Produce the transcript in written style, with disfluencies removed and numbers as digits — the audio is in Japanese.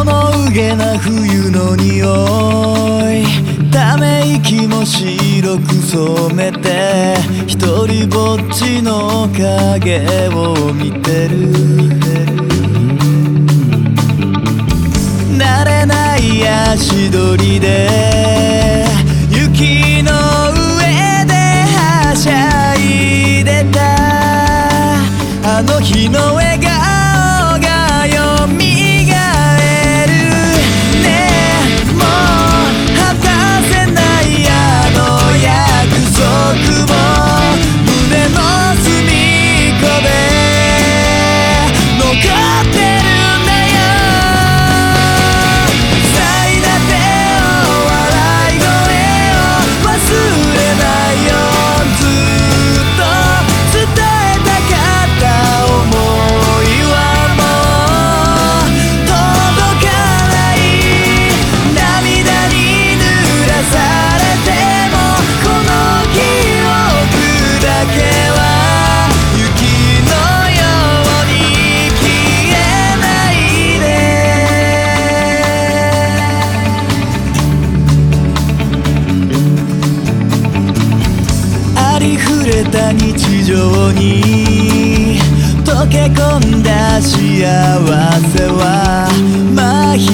のうげな冬の匂い、ため息も白く染めて一人ぼっちの影を見てる。慣れない足取りで雪の上ではしゃいでたあの日の笑顔がよみがえる。ねえもう果たせないあの約束も胸の隅っこで残ってるんだよ。咲いたてを笑い声を忘れないよ。ずっと伝えたかった想いはもう届かない。涙に濡らされてもこの記憶だけは雪のように消えないで。ありふれた日常に溶け込んだ幸せは麻痺